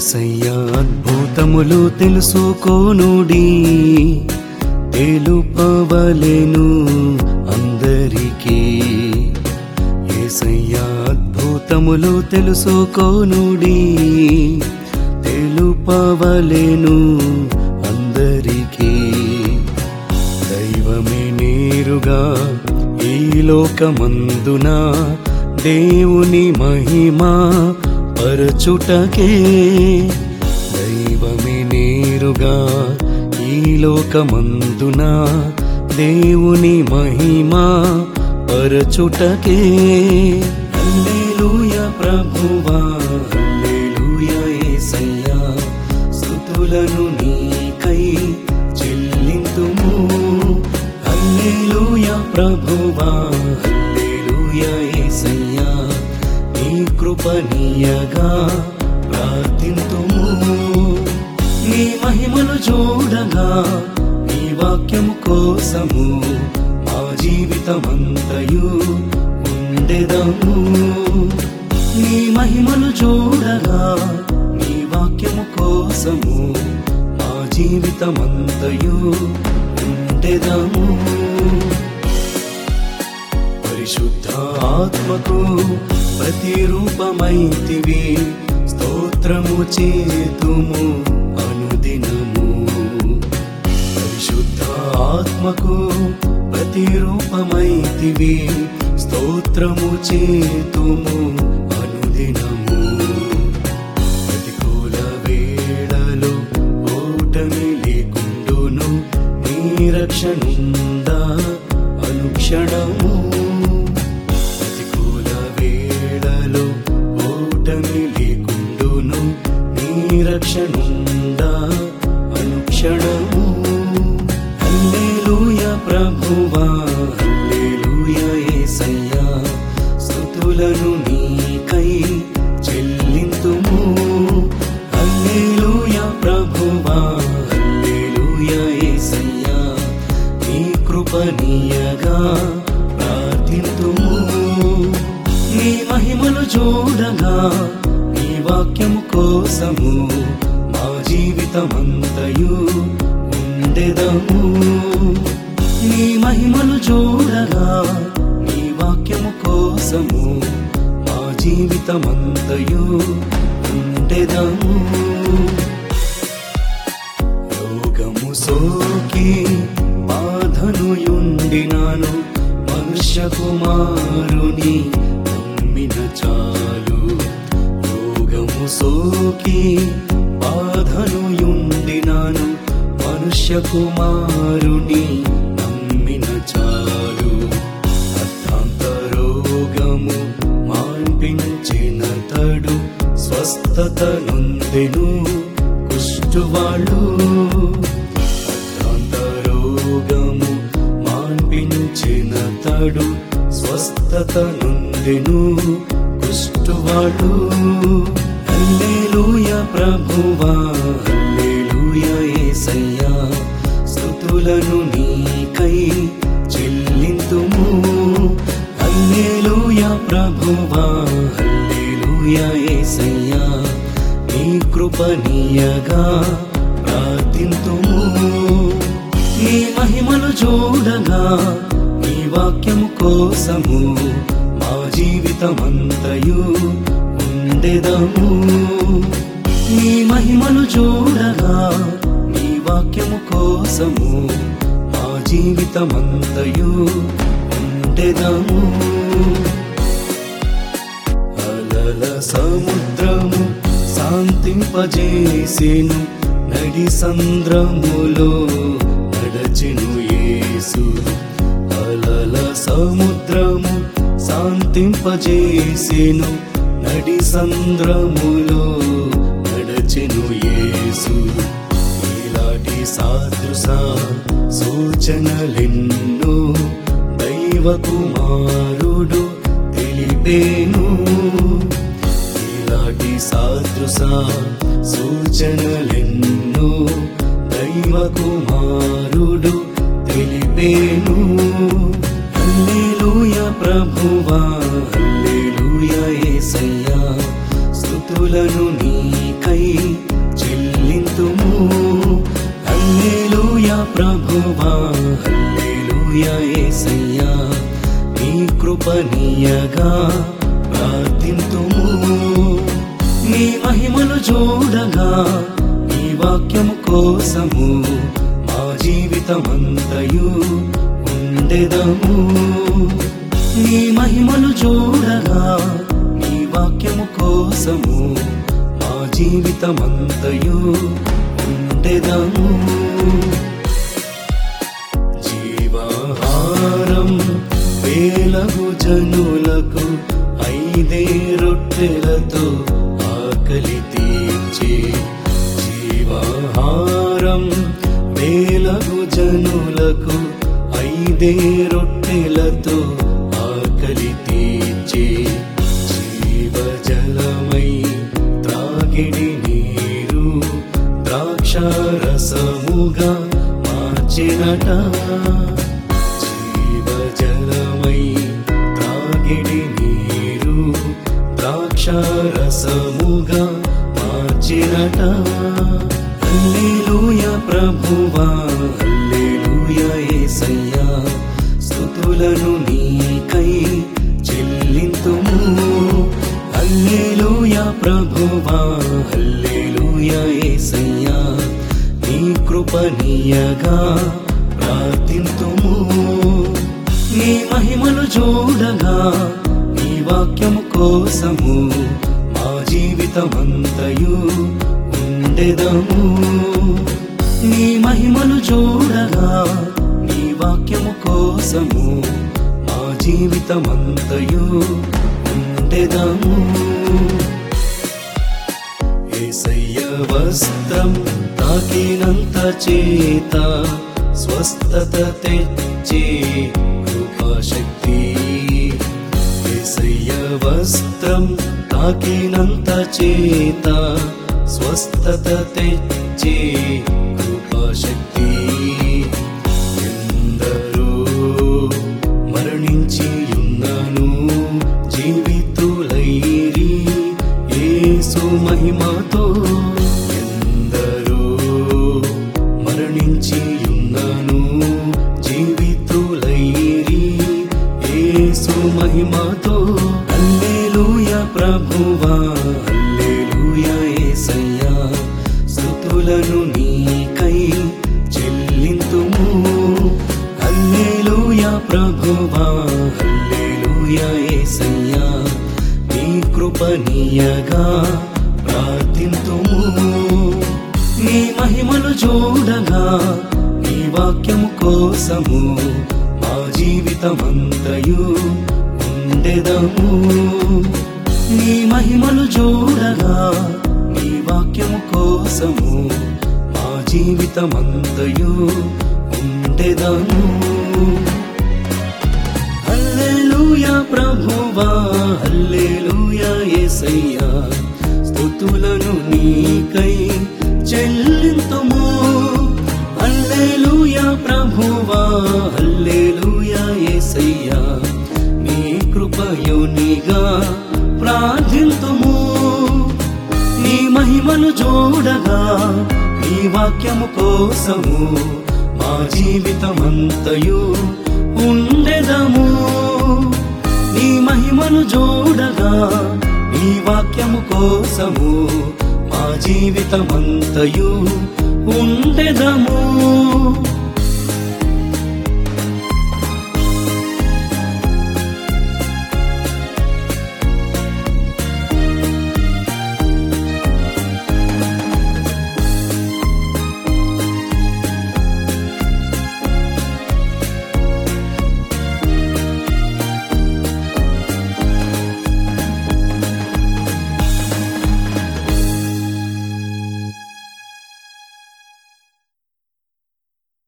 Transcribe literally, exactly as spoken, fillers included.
యేసయ్యా అద్భుతములు తెలుసుకోనుడి, తెలుపవలెను అందరికీ. యేసయ్యా అద్భుతములు తెలుసుకోనుడి, తెలుపవలెను అందరికీ. దైవమే నేరుగా ఈ లోకమందున దేవుని మహిమా పరచుటకే, దైవమే నేరుగా ఈ లోకమందున దేవుని మహిమా పరచుటకే. హల్లెలూయా ప్రభువా, హల్లెలూయా యేసయ్యా, స్తుతులను నీకై చెల్లింతుము. హల్లెలూయా ప్రభువా, హల్లెలూయా యేసయ్యా, నీ కృపనీయగా ప్రార్థింతుము. నీ మహిమను చూడగా నీ వాక్యము కోసము మా జీవితమంతయు ఉండెదము. నీ మహిమను చూడగా నీ వాక్యము కోసము మా జీవితమంతయు ఉండెదము. పరిశుద్ధ ఆత్మకు ప్రతిరూపమైతివి, స్తోత్రము చేతుము అనుదినము. పరిశుద్ధ ఆత్మకు ప్రతిరూపమైతివి, స్తోత్రము చేతుము అనుదినము. ప్రతికూల వేళలో ఓటమి లేకుండును, నీ రక్షణుందా అనుక్షణము. రక్షణుందా అనుక్షణము. హల్లెలూయా ప్రభువా, హల్లెలూయా యేసయ్యా, స్తుతులను నీకై చెల్లింతుము. హల్లెలూయా ప్రభువా, హల్లెలూయా యేసయ్యా, నీ కృపనీయగా ప్రార్థింతుము. నీ మహిమను చూడగా నీ వాక్యము కోసము మా జీవితమంతయు ఉండెదము. నీ మహిమను చూడగా నీ వాక్యము కోసము మా జీవితమంతయు ఉండెదము. రోగము సోకి బాధనుయుండినాను, మనుష్య కుమారుని నమ్మిన చాలు. రోగము సోకి బాధనుయుండినాను, మనుష్య కుమారుని నమ్మిన చాలు. అర్థాంత రోగము మాన్పించిన తడు, స్వస్థత నొందెను కుష్ఠువాళ్ళు. అర్థాంత రోగము మాన్పించిన తడు, స్వస్థత నొందెను కుష్ఠువాళ్ళు. హల్లెలూయా ప్రభువా, హల్లెలూయా యేసయ్యా, స్తుతులను నీకై చెల్లింతుము. హల్లెలూయా ప్రభువా, హల్లెలూయా యేసయ్యా, నీ కృపనీయగా ప్రార్థింతుము. నీ మహిమను చూడగా నీ వాక్యము కోసము మా జీవితమంతయు ఉండెదము. నీ మహిమను చూడగా నీ వాక్యము కోసము మా జీవితమంతయు ఉండెదము. అలల సముద్రము శాంతింపజేసెను, నడి సంద్రములో నడచెను యేసు. అలల సముద్రము శాంతింపజేసెను, నడి సంద్రములో నడచెను యేసు. ఇలాంటి సాదృశ సూచనలెన్నో దైవ కుమారుడు తెలిపేను. ఇలాంటి సాదృశ సూచనలెన్నో దైవ కుమారుడు తెలిపేను. హల్లెలూయా ప్రభువా, హల్లెలూయా యేసయ్యా, స్తుతులను నీకై హల్లెలూయా యేసయ్యా నీ కృపనీయగా ప్రార్థింతుము నీ మహిమలు చూడగా నీ వాక్యము కోసము మా జీవితమంతయు ఉండెదము నీ మహిమలు చూడగా నీ వాక్యము కోసము మా జీవితమంతయు ఉండెదము జీవాహారం వేలకు జనులకు ఐదే రొట్టెలతో ఆకలి తీర్చే జీవాహారం వేలకు జనులకు ఐదే రొట్టెలతో ఆకలి తీర్చే జీవజలమై త్రాగిడి నీరు ద్రాక్షారసముగా మార్చినట జీవజలమై త్రాగిడి నీరు ద్రాక్షారసముగా మార్చినట హల్లెలూయా ప్రభువా హల్లెలూయా యేసయ్యా స్తుతులను నీకై చెల్లింతుము హల్లెలూయా ప్రభువా హల్లెలూయా యేసయ్యా నీ కృపనీయగా ప్రార్థింతుము నీ మహిమలు చూడగా నీ వాక్యము కోసము మా జీవితమంతయు ఉండెదము నీ మహిమలు చూడగా నీ వాక్యము కోసము మా జీవితమంతయు ఉండెదము యేసయ్య వస్త్రం తాకినంత చేత స్వస్థత తెచ్చే కృపాశక్తి యేసయ్య వస్త్రం తాకినంత చేత స్వస్థత తెచ్చే కృపాశక్తి ఎందరో మరణించి ఉన్నను జీవితులైరి యేసు మహిమతో ఎందరో మరణించి ఉన్నను జీవితులైరి యేసు మహిమతో హల్లెలూయా ప్రభువా హల్లెలూయా యేసయ్యా స్తుతులను నీకై చెల్లింతుము హల్లెలూయా ప్రభువా హల్లెలూయా యేసయ్యా నీ కృపనీయగా ప్రార్థింతుము నీ మహిమలు చూడగా నీ వాక్యము కోసము మా జీవితమంతయు ఉండెదము నీ మహిమలు చూడగా నీ వాక్యము కోసము మా జీవితమంతయు ఉండెదము హల్లెలూయా ప్రభువా హల్లెలూయా యేసయ్యా స్తుతులను నీకై చెల్లింతుము హల్లెలూయా ప్రభువా హల్లెలూయా యేసయ్యా నీ కృపయోనిగా ప్రార్థింతుము నీ మహిమను చూడగా నీ వాక్యము కోసము మా జీవితమంతయు ఉండెదము నీ మహిమను చూడగా నీ వాక్యము కోసము మా జీవితమంతయు ఉండెదము